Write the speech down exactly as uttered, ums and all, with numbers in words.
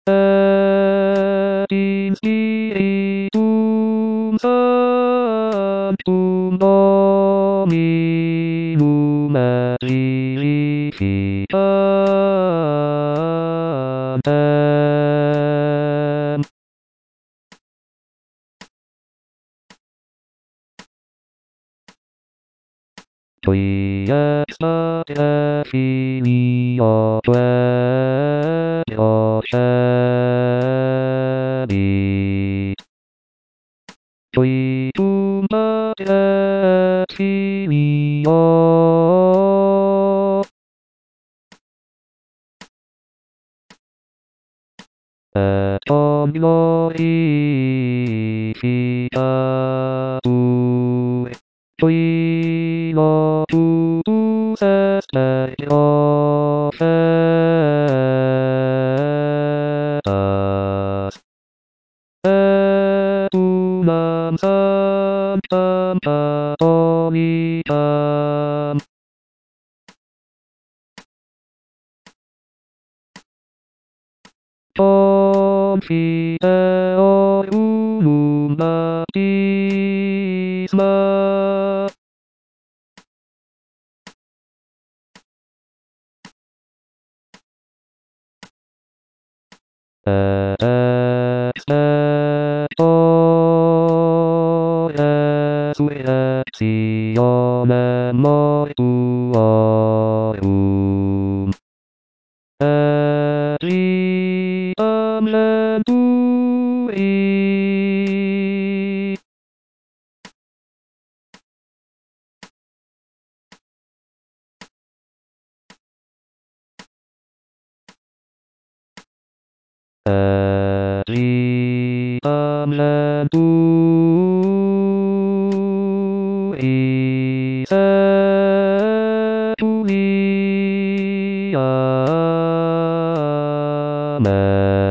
Et in spiritum sanctum Dominum et vivificantem. Qui extate filio tuae procedit. Qui tum et filio et glorificatui. Qui lotus est et profetas. Et unam sanctam catholicam confiteo unum baptisma et expecto resurrectionem mortuorum et vitam venturi. Et vitam venturi setuli. Amen.